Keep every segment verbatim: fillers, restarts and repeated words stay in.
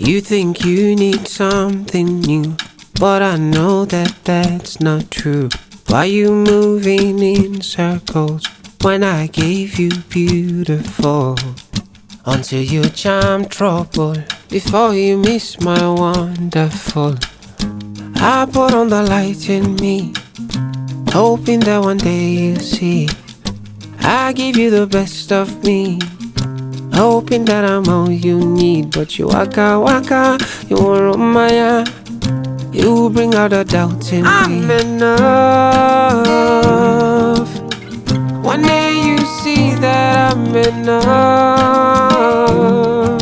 You think you need something new, but I know that that's not true. Why you moving in circles when I gave you beautiful? Until you charm trouble before you miss my wonderful. I put on the light in me, hoping that one day you'll see. I give you the best of me, hoping that I'm all you need. But you waka waka, you want on my you bring out a doubt in I'm me. I'm enough. One day you see that I'm enough.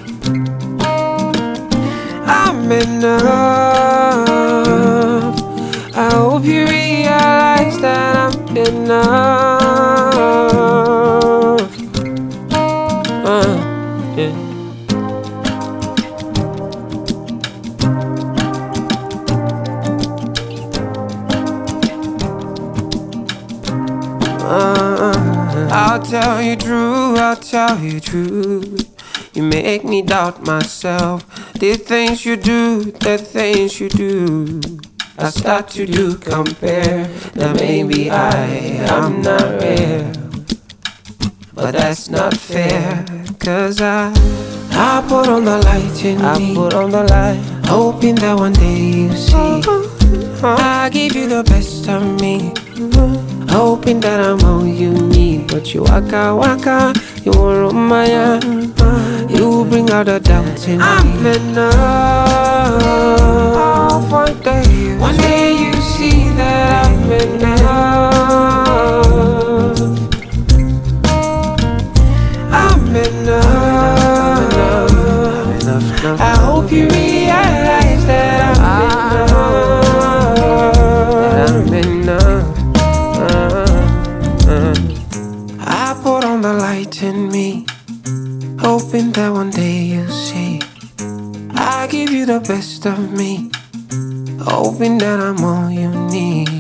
I'm enough. I hope you realize that I'm enough. Uh, yeah. Uh, I'll tell you true, I'll tell you true. You make me doubt myself. The things you do, the things you do, I start to do compare. That maybe I am not real, but that's not fair. Cause I I put on the light in I me, put on the light, hoping that one day you see. I give you the best of me, hoping that I'm all you need. But you waka waka, you want on my hand, you bring out a doubt in me. I'm enough. One day, one day you see that I'm enough. I'm enough. enough, enough. I hope you realize that I'm enough. That I'm enough. Uh, uh. I put on the light in me, hoping that one day you'll see. I give you the best of me, hoping that I'm all you need.